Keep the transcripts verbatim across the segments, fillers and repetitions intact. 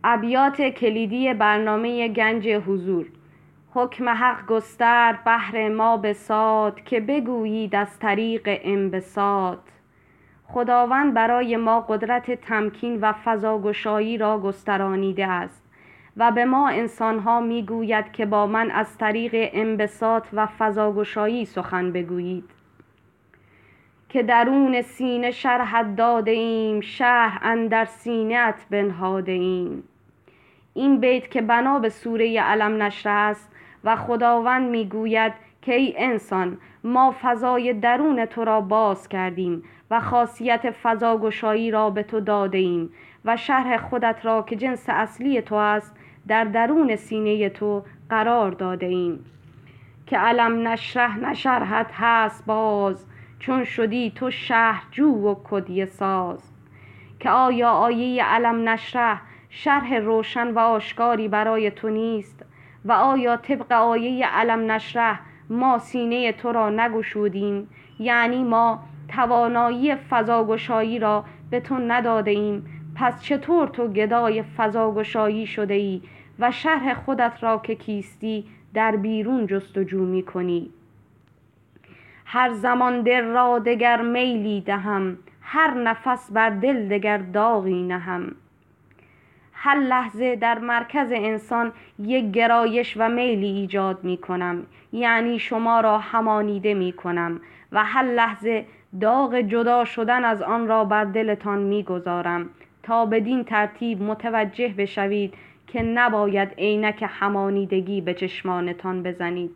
ابیات کلیدی برنامه گنج حضور. حکم حق گسترد بهر ما بساط، که بگویید از طریق انبساط. خداوند برای ما قدرت تمکین و فضاگشایی را گسترانیده است و به ما انسانها میگوید که با من از طریق انبساط و فضاگشایی سخن بگویید. که درون سینه شرحت داده ایم، شرح اندر سینه ات بنهاده ایم. این بیت که بنا به سوره الم نشرح است و خداوند میگوید که ای انسان، ما فضای درون تو را باز کردیم و خاصیت فضاگشایی را به تو داده ایم و شرح خودت را که جنس اصلی تو است در درون سینه تو قرار داده ایم. که الم نشرح نشرحت هست باز، چون شدی تو شرح جو و کدیه ساز. که آیا آیه الم نشرح شرح روشن و آشکاری برای تو نیست؟ و آیا طبق آیه الم نشرح ما سینه تو را نگشودیم؟ یعنی ما توانایی فضاگشایی را به تو نداده ایم. پس چطور تو گدای فضاگشایی شده ای و شرح خودت را که کیستی در بیرون جستجو می کنی؟ هر زمان دل را دگر میلی دهم، هر نفس بر دل دگر داغی نهم. هر لحظه در مرکز انسان یک گرایش و میلی ایجاد می کنم، یعنی شما را همانیده می کنم و هر لحظه داغ جدا شدن از آن را بر دلتان می گذارم تا بدین ترتیب متوجه بشوید که نباید عینک همانیدگی به چشمانتان بزنید.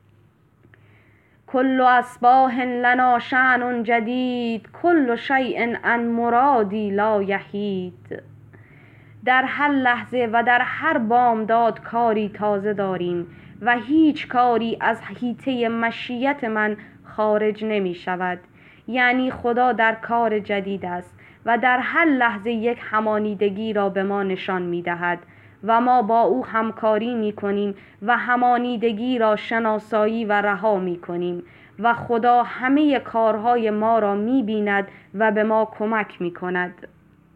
کل اصباح لنا شأن جدید، کل شیء عن مرادی لا یحید. در هر لحظه و در هر بامداد کاری تازه داریم و هیچ کاری از حیطه مشیت من خارج نمی شود. یعنی خدا در کار جدید است و در هر لحظه یک همانیدگی را به ما نشان می دهد و ما با او همکاری می کنیم و همانیدگی را شناسایی و رها می کنیم و خدا همه کارهای ما را می بیند و به ما کمک می کند.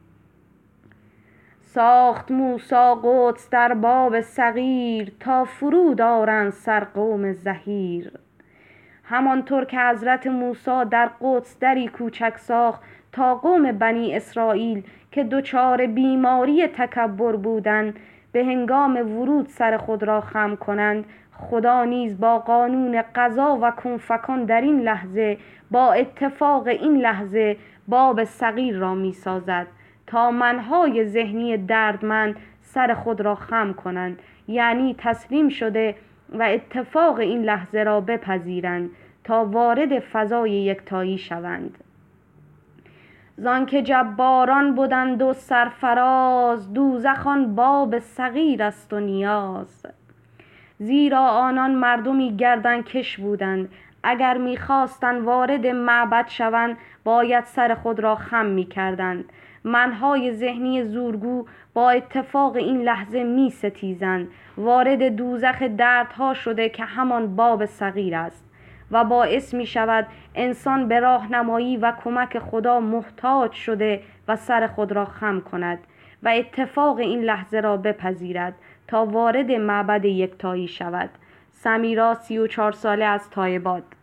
ساخت موسی قدس در باب صغیر، تا فرود آرند سر قوم زحیر. همانطور که حضرت موسی در قدس دری کوچک ساخت تا قوم بنی اسرائیل که دچار بیماری تکبر بودند به هنگام ورود سر خود را خم کنند، خدا نیز با قانون قضا و کن فکن در این لحظه با اتفاق این لحظه باب صغیر را می سازد تا منهای ذهنی دردمند سر خود را خم کنند، یعنی تسلیم شده و اتفاق این لحظه را بپذیرند تا وارد فضای یکتایی شوند. زانکه جباران بودند و سرفراز، دوزخ آن باب صغیر است و نیاز. زیرا آنان مردمی گردن کش بودند، اگر می‌خواستند وارد معبد شوند باید سر خود را خم می‌کردند. منهای ذهنی زورگو با اتفاق این لحظه می‌ستیزند، وارد دوزخ دردها شده که همان باب صغیر است و باعث می شود انسان به راهنمایی و کمک خدا محتاج شده و سر خود را خم کند و اتفاق این لحظه را بپذیرد تا وارد معبد یکتایی شود. سمیرا سی و چهار ساله از تایباد.